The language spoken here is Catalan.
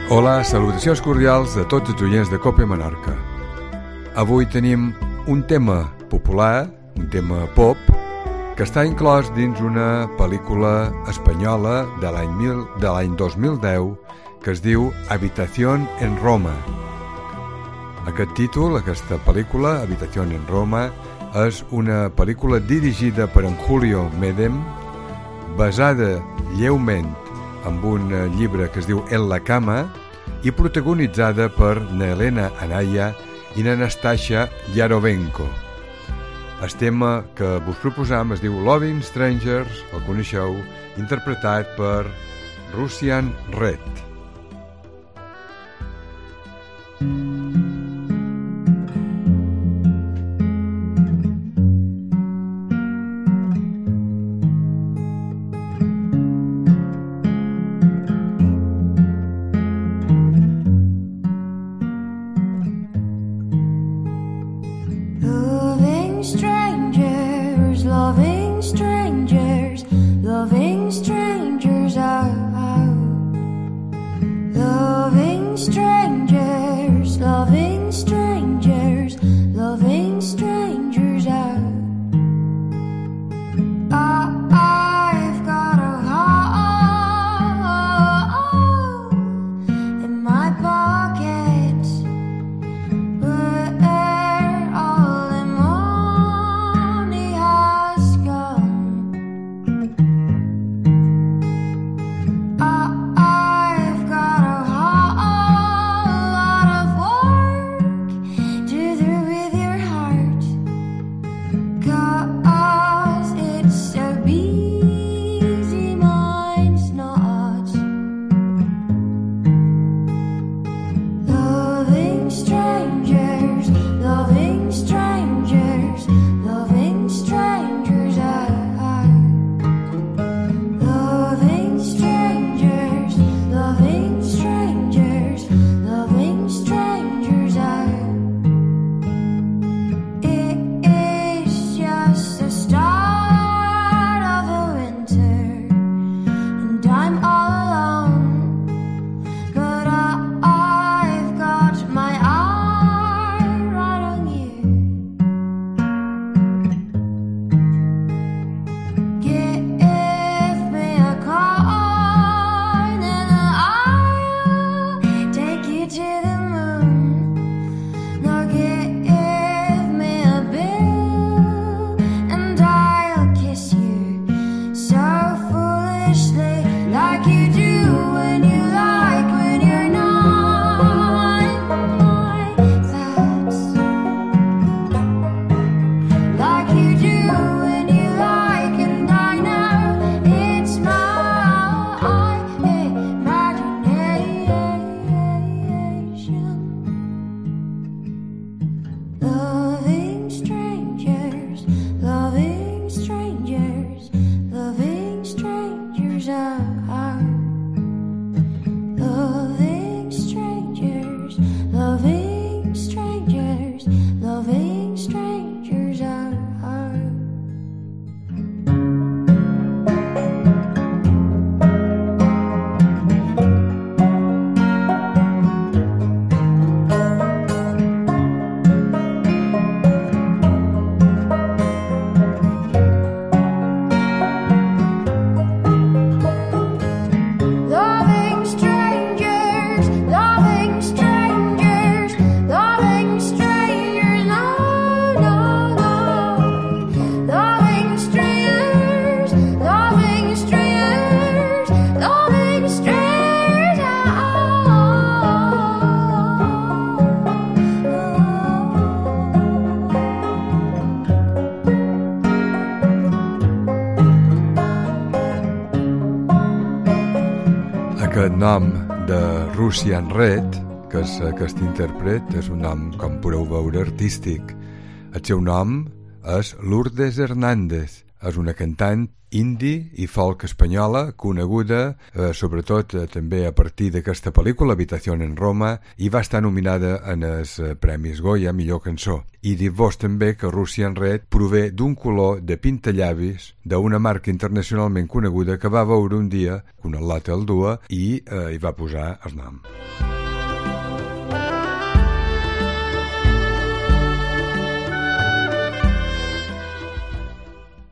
Hola, salutacions cordials a tots els oients de Cope Menorca. Avui tenim un tema popular, un tema pop, que està inclòs dins una pel·lícula espanyola de l'any 2010 que es diu Habitación en Roma. Aquest títol, aquesta pel·lícula, Habitación en Roma, és una pel·lícula dirigida per en Julio Medem, basada lleument amb un llibre que es diu En la cama i protagonitzada per na Elena Anaya i na Nastasha Yarovenko. El tema que vos proposam es diu Loving Strangers, el coneixeu, interpretat per Russian Red. Aquest nom de Russian Red, que és aquest intèrpret, és un nom, com podeu veure, artístic. El seu nom és Lourdes Hernández. És una cantant indie i folk espanyola, coneguda sobretot també a partir d'aquesta pel·lícula, Habitación en Roma, i va estar nominada en els Premis Goya, millor cançó. I dir-vos també que Russian Red prové d'un color de pintallavis d'una marca internacionalment coneguda que va veure un dia que una lata el dua i hi va posar el nom.